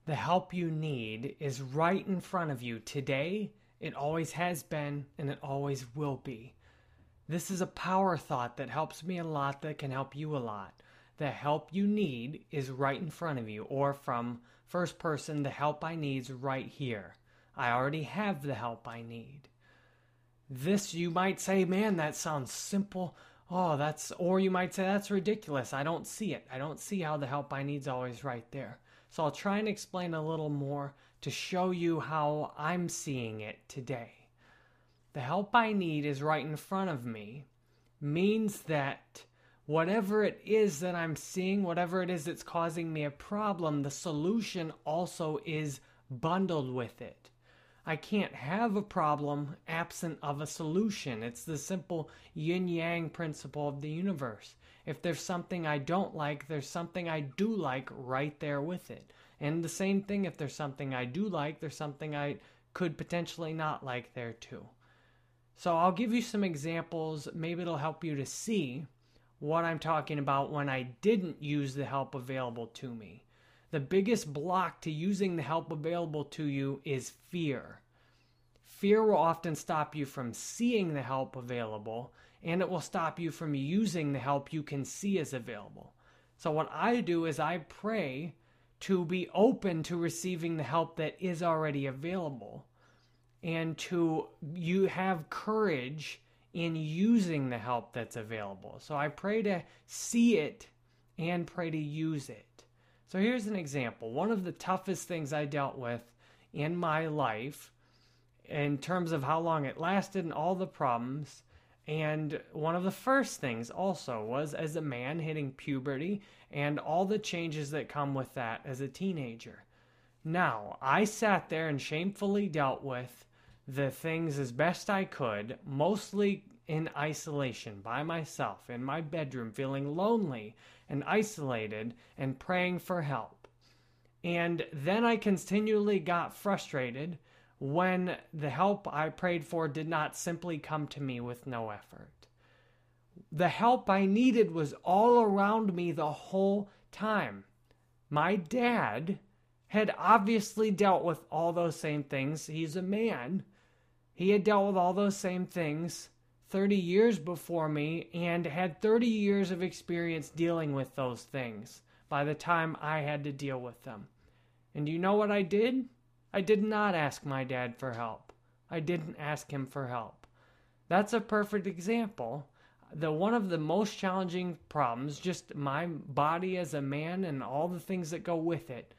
The help you need is right in front of you today. It always has been, and it always will be. This is a power thought that helps me a lot, that can help you a lot. The help you need is right in front of you, or from first person, the help I need is right here. I already have the help I need. This, you might say, man, that sounds simple. Or you might say, that's ridiculous. I don't see it. I don't see how the help I need is always right there. So I'll try and explain a little more to show you how I'm seeing it today. The help I need is right in front of me means that whatever it is that I'm seeing, whatever it is that's causing me a problem, the solution also is bundled with it. I can't have a problem absent of a solution. It's the simple yin-yang principle of the universe. If there's something I don't like, there's something I do like right there with it. And the same thing, if there's something I do like, there's something I could potentially not like there too. So I'll give you some examples. Maybe it'll help you to see what I'm talking about when I didn't use the help available to me. The biggest block to using the help available to you is fear. Fear will often stop you from seeing the help available, and it will stop you from using the help you can see as available. So what I do is I pray to be open to receiving the help that is already available, and to you have courage in using the help that's available. So I pray to see it and pray to use it. So here's an example. One of the toughest things I dealt with in my life, in terms of how long it lasted and all the problems, and one of the first things also was as a man hitting puberty and all the changes that come with that as a teenager. Now, I sat there and shamefully dealt with the things as best I could, mostly in isolation, by myself, in my bedroom, feeling lonely and isolated and praying for help. And then I continually got frustrated when the help I prayed for did not simply come to me with no effort. The help I needed was all around me the whole time. My dad had obviously dealt with all those same things. He's a man. He had dealt with all those same things 30 years before me and had 30 years of experience dealing with those things by the time I had to deal with them. And you know what I did? I did not ask my dad for help. I didn't ask him for help. That's a perfect example. One of the most challenging problems, just my body as a man and all the things that go with it,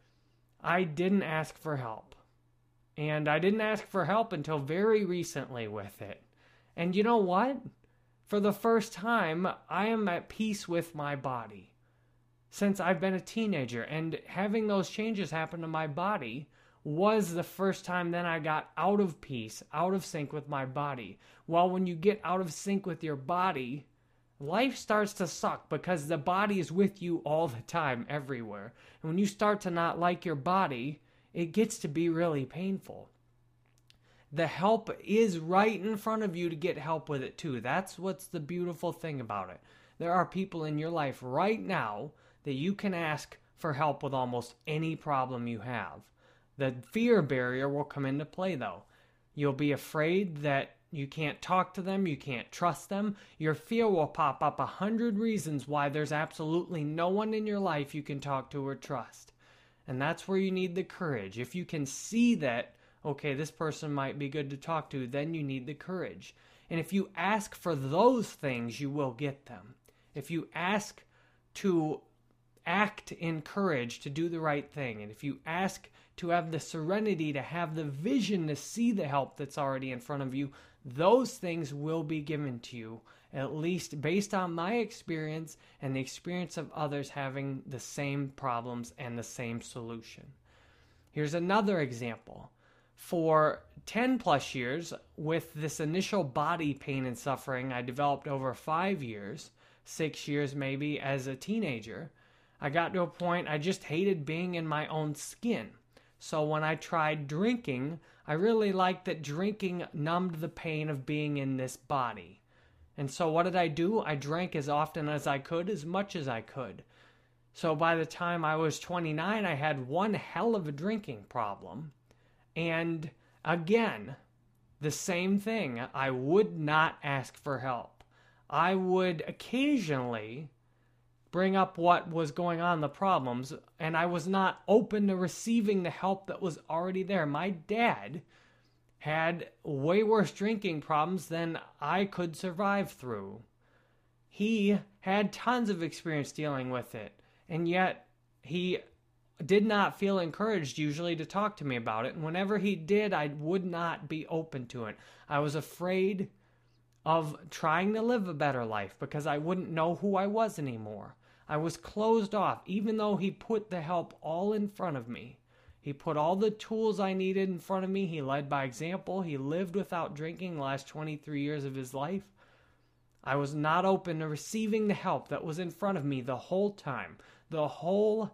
I didn't ask for help. And I didn't ask for help until very recently with it. And you know what? For the first time, I am at peace with my body since I've been a teenager. And having those changes happen to my body was the first time then I got out of peace, out of sync with my body. Well, when you get out of sync with your body, life starts to suck because the body is with you all the time, everywhere. And when you start to not like your body, it gets to be really painful. The help is right in front of you to get help with it too. That's what's the beautiful thing about it. There are people in your life right now that you can ask for help with almost any problem you have. The fear barrier will come into play though. You'll be afraid that you can't talk to them, you can't trust them. Your fear will pop up 100 reasons why there's absolutely no one in your life you can talk to or trust. And that's where you need the courage. If you can see that, okay, this person might be good to talk to, then you need the courage. And if you ask for those things, you will get them. If you ask to act in courage to do the right thing, and if you ask to have the serenity to have the vision to see the help that's already in front of you, those things will be given to you, at least based on my experience and the experience of others having the same problems and the same solution. Here's another example. For 10 plus years, with this initial body pain and suffering I developed over 5 years, 6 years maybe as a teenager, I got to a point I just hated being in my own skin. So when I tried drinking, I really liked that drinking numbed the pain of being in this body. And so what did I do? I drank as often as I could, as much as I could. So by the time I was 29, I had one hell of a drinking problem. And again, the same thing. I would not ask for help. I would occasionally bring up what was going on, the problems, and I was not open to receiving the help that was already there. My dad had way worse drinking problems than I could survive through. He had tons of experience dealing with it, and yet he did not feel encouraged usually to talk to me about it. And whenever he did, I would not be open to it. I was afraid of trying to live a better life because I wouldn't know who I was anymore. I was closed off, even though he put the help all in front of me. He put all the tools I needed in front of me. He led by example. He lived without drinking the last 23 years of his life. I was not open to receiving the help that was in front of me the whole time. The whole,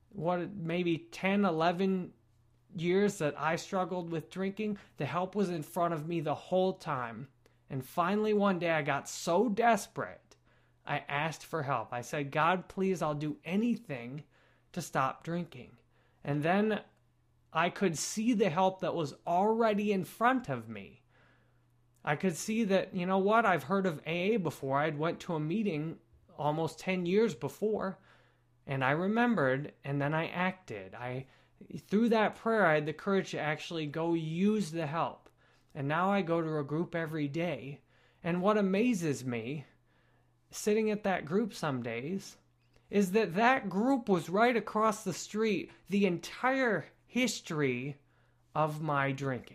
maybe 10, 11 years that I struggled with drinking, the help was in front of me the whole time. And finally one day I got so desperate, I asked for help. I said, God, please, I'll do anything to stop drinking. And then I could see the help that was already in front of me. I could see that, you know what, I've heard of AA before. I'd went to a meeting almost 10 years before, and I remembered, and then I acted. Through that prayer, I had the courage to actually go use the help. And now I go to a group every day. And what amazes me, sitting at that group some days, is that that group was right across the street the entire history of my drinking.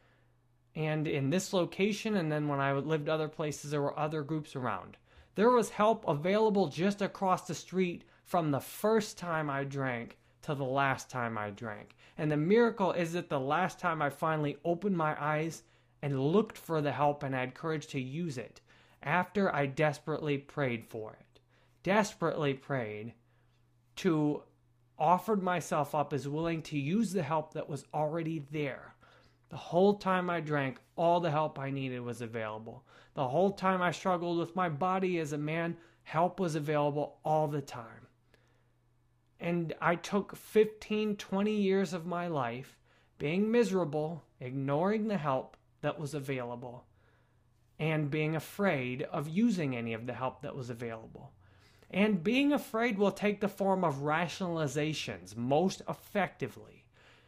And in this location, and then when I lived other places, there were other groups around. There was help available just across the street from the first time I drank to the last time I drank. And the miracle is that the last time I finally opened my eyes and looked for the help and had courage to use it, after I desperately prayed for it. Desperately prayed to offered myself up as willing to use the help that was already there. The whole time I drank, all the help I needed was available. The whole time I struggled with my body as a man, help was available all the time. And I took 15, 20 years of my life being miserable, ignoring the help that was available, and being afraid of using any of the help that was available. And being afraid will take the form of rationalizations most effectively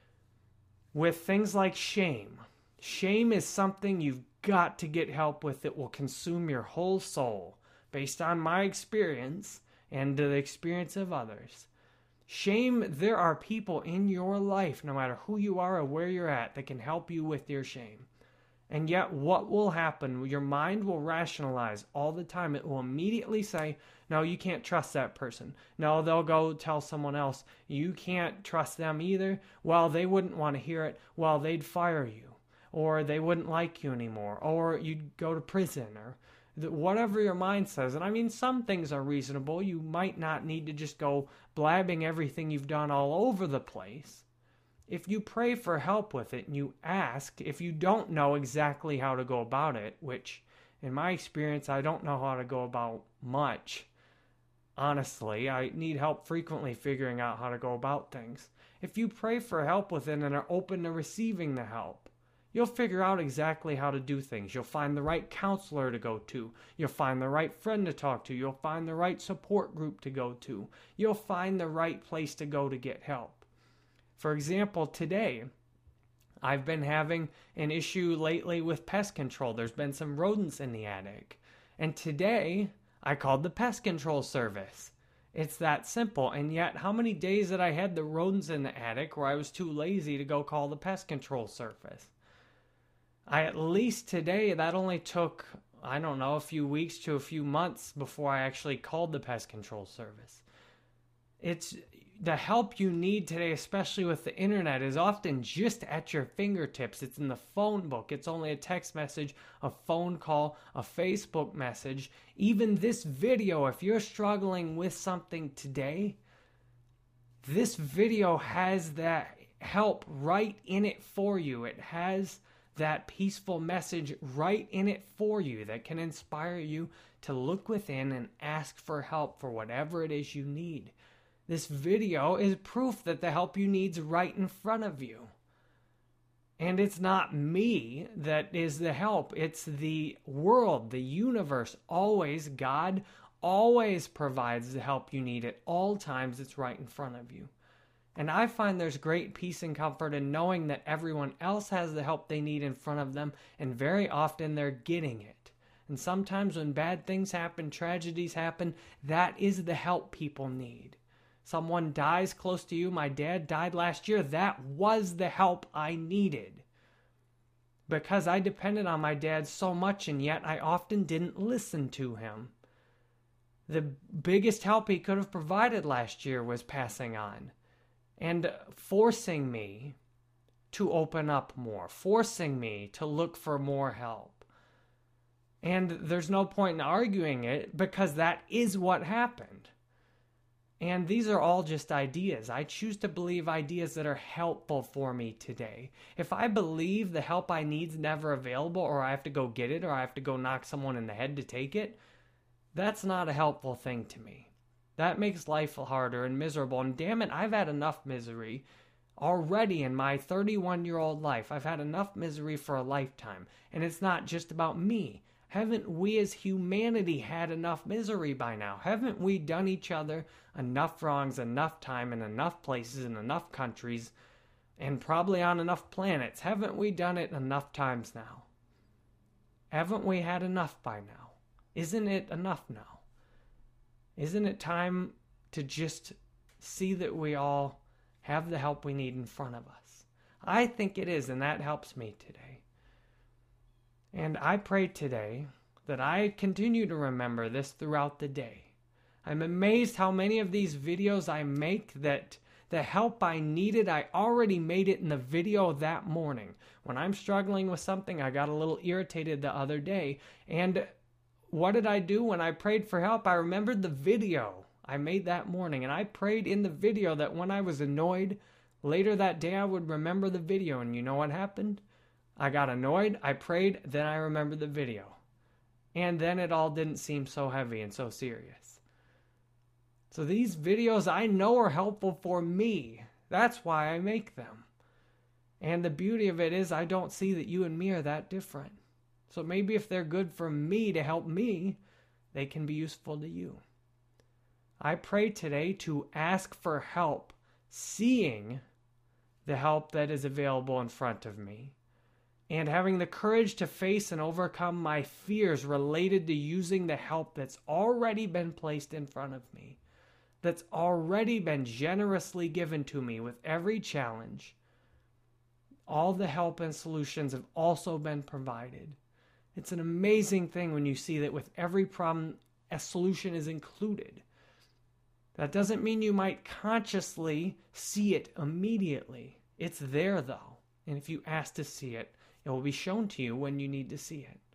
with things like shame. Shame is something you've got to get help with that will consume your whole soul, based on my experience and the experience of others. Shame, there are people in your life, no matter who you are or where you're at, that can help you with your shame. And yet what will happen? Your mind will rationalize all the time. It will immediately say, no, you can't trust that person. No, they'll go tell someone else. You can't trust them either. Well, they wouldn't want to hear it. Well, they'd fire you. Or they wouldn't like you anymore. Or you'd go to prison. Or whatever your mind says. And I mean, some things are reasonable. You might not need to just go blabbing everything you've done all over the place. If you pray for help with it and you ask, if you don't know exactly how to go about it, which in my experience, I don't know how to go about much. Honestly, I need help frequently figuring out how to go about things. If you pray for help with it and are open to receiving the help, you'll figure out exactly how to do things. You'll find the right counselor to go to. You'll find the right friend to talk to. You'll find the right support group to go to. You'll find the right place to go to get help. For example, today, I've been having an issue lately with pest control. There's been some rodents in the attic. And today, I called the pest control service. It's that simple. And yet, how many days that I had the rodents in the attic where I was too lazy to go call the pest control service? At least today, that only took, I don't know, a few weeks to a few months before I actually called the pest control service. It's the help you need today, especially with the internet, is often just at your fingertips. It's in the phone book. It's only a text message, a phone call, a Facebook message. Even this video, if you're struggling with something today, this video has that help right in it for you. It has that peaceful message right in it for you that can inspire you to look within and ask for help for whatever it is you need. This video is proof that the help you need is right in front of you. And it's not me that is the help. It's the world, the universe. Always, God always provides the help you need at all times. It's right in front of you. And I find there's great peace and comfort in knowing that everyone else has the help they need in front of them, and very often they're getting it. And sometimes when bad things happen, tragedies happen, that is the help people need. Someone dies close to you. My dad died last year. That was the help I needed. Because I depended on my dad so much, and yet I often didn't listen to him. The biggest help he could have provided last year was passing on and forcing me to open up more, forcing me to look for more help. And there's no point in arguing it because that is what happened. And these are all just ideas. I choose to believe ideas that are helpful for me today. If I believe the help I need is never available, or I have to go get it, or I have to go knock someone in the head to take it, that's not a helpful thing to me. That makes life harder and miserable. And damn it, I've had enough misery already in my 31-year-old life. I've had enough misery for a lifetime. And it's not just about me. Haven't we as humanity had enough misery by now? Haven't we done each other enough wrongs, enough time, in enough places, in enough countries, and probably on enough planets? Haven't we done it enough times now? Haven't we had enough by now? Isn't it enough now? Isn't it time to just see that we all have the help we need in front of us? I think it is, and that helps me today. And I pray today that I continue to remember this throughout the day. I'm amazed how many of these videos I make that the help I needed, I already made it in the video that morning. When I'm struggling with something, I got a little irritated the other day, and what did I do when I prayed for help? I remembered the video I made that morning, and I prayed in the video that when I was annoyed, later that day I would remember the video. And you know what happened? I got annoyed, I prayed, then I remembered the video. And then it all didn't seem so heavy and so serious. So these videos I know are helpful for me. That's why I make them. And the beauty of it is I don't see that you and me are that different. So maybe if they're good for me to help me, they can be useful to you. I pray today to ask for help, seeing the help that is available in front of me, and having the courage to face and overcome my fears related to using the help that's already been placed in front of me, that's already been generously given to me with every challenge. All the help and solutions have also been provided. It's an amazing thing when you see that with every problem, a solution is included. That doesn't mean you might consciously see it immediately. It's there, though. And if you ask to see it, it will be shown to you when you need to see it.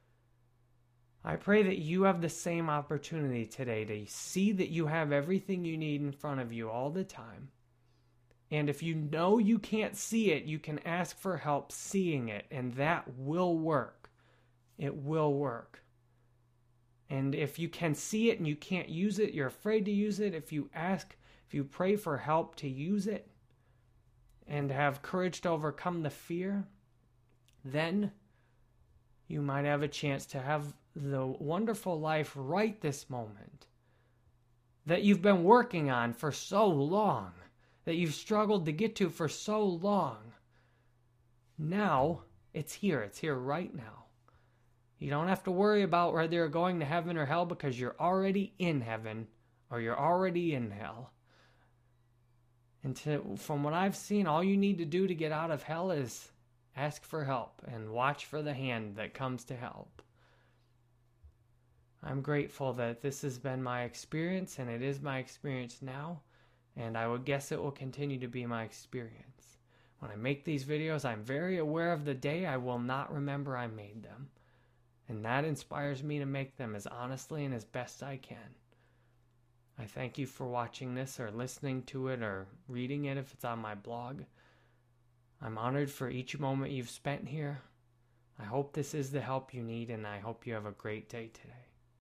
I pray that you have the same opportunity today to see that you have everything you need in front of you all the time. And if you know you can't see it, you can ask for help seeing it, and that will work. It will work. And if you can see it and you can't use it, you're afraid to use it, if you pray for help to use it and have courage to overcome the fear, then you might have a chance to have the wonderful life right this moment that you've been working on for so long, that you've struggled to get to for so long. Now, it's here right now. You don't have to worry about whether you're going to heaven or hell because you're already in heaven or you're already in hell. And from what I've seen, all you need to do to get out of hell is ask for help and watch for the hand that comes to help. I'm grateful that this has been my experience, and it is my experience now, and I would guess it will continue to be my experience. When I make these videos, I'm very aware of the day I will not remember I made them. And that inspires me to make them as honestly and as best I can. I thank you for watching this or listening to it or reading it if it's on my blog. I'm honored for each moment you've spent here. I hope this is the help you need, and I hope you have a great day today.